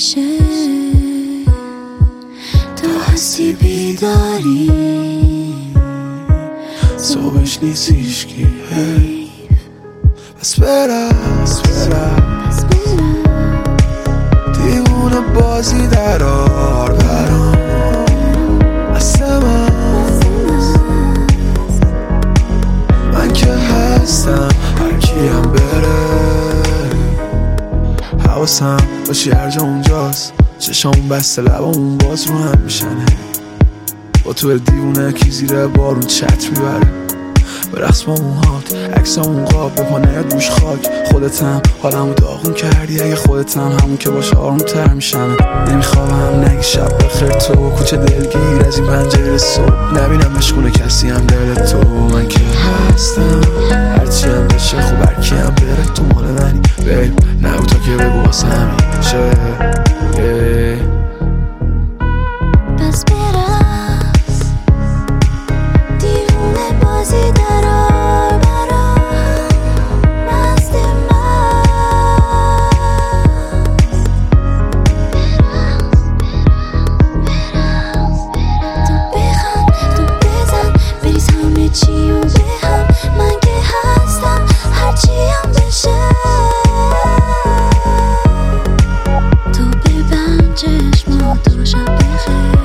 میشه تو هستی بیداری صبحش نیست هیچکی بس برم دیوونه بازی درار برام اصلا من که هستم هر کیم بره حواسم باشی هر جا اونجاست چشامون بسته لبامون باز رو هم میشنه با تو دیوونه کی زیر بارون چت میبره به رقص با موهات عکسامون قاب به پا نیاد روش خاک خودتم حالمو داغون کردی اگه خودتم همون که باشه آروم تر میشم نمیخوابم نگی شب بخیر تو کوچه دلگیر از این پنجره صبح نبینم مشغول کسی هم دل تو من که هستم هرچی هم بشه خوب هرکی هم بره تو مال منی بیب نگو تا که بگو واسه همین شه پس برقص دیوونه بازی درار برام مست من تو بخند تو بزن بریز همه چی و به هم من که هستم هرچی هم بشه تو ببند چشماتو شب بخیر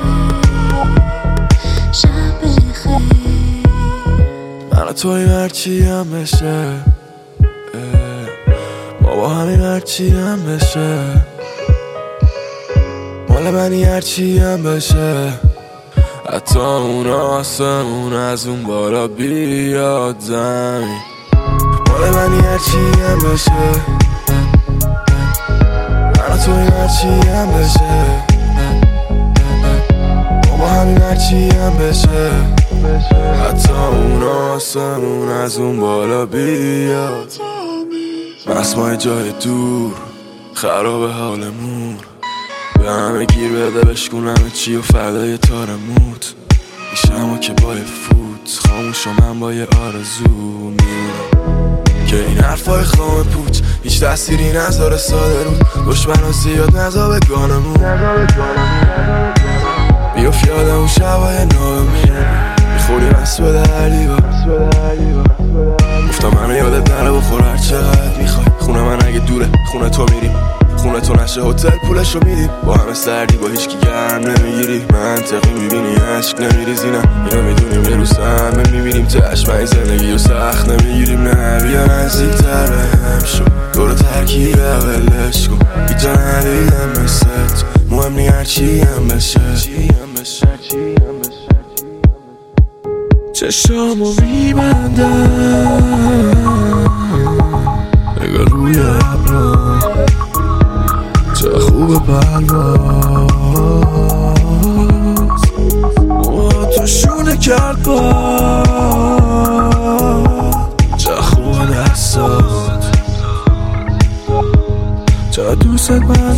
شب بخیر من و تویم هرچی هم بشه ما با همین هرچی هم بشه مال منی هرچی هم بشه حتی اون آسمون از اون بالا بیاد زمین مال منی هرچی هم بشه من و تویم هرچی هم بشه ما با همین هرچی هم بشه حتی اون آسمون از اون بالا بیاد مسمای جای دور خراب حالمون به همه گیر بده بشکون همه چی و فردا یه تار موت میشه اما که با یه فوت خاموش و من با یه آرزو میمونم که این حرفای خام پوچ هیچ تأثیری نذاره ساده رود دشمن ها زیاد نزا به گانمون بیاف یادم اون شبای نامیر میخوری مست به دلیبا گفتم منو یادت نره بخور هر چقدر میخوای خونه من اگه دوره خونه تو میریم خونه تو نشه هتل پولشو میدیم با همه سردی با هیچکی گرم نمیگیری منطقی میبینی عشق نمیریزی نه اینو میدونیم یه روز همه میبینیم چشم این زندگی رو سخت نمیگیریم نه بیا نزدیکتر به هم شو دور ترکیب اولش کن هیچ جا ندیدم مثل تو مهم نی هرچی هم بشه چشامو میبندم نگاه روی ابرام چه خوب پرواز تو شونه کرد با چه خوب دستات چه دوست من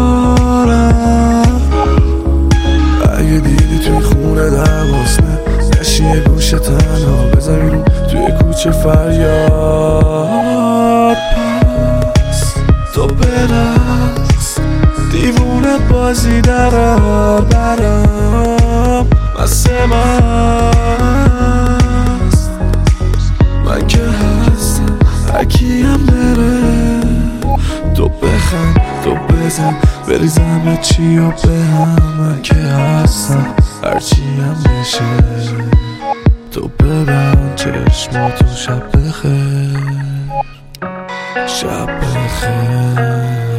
دارم اگه دیدی توی خونه دوازنه نشی یه گوشه تنها بزن بیرون توی کوچه فریاد پس تو برقص دیوونه بازی درار برام مست مست من که هستم هرکیم بره تو بخند تو بزن بریز همه چی و به هم من که هستم هرچی هم بشه تو ببند چشماتو شب بخیر شب بخیر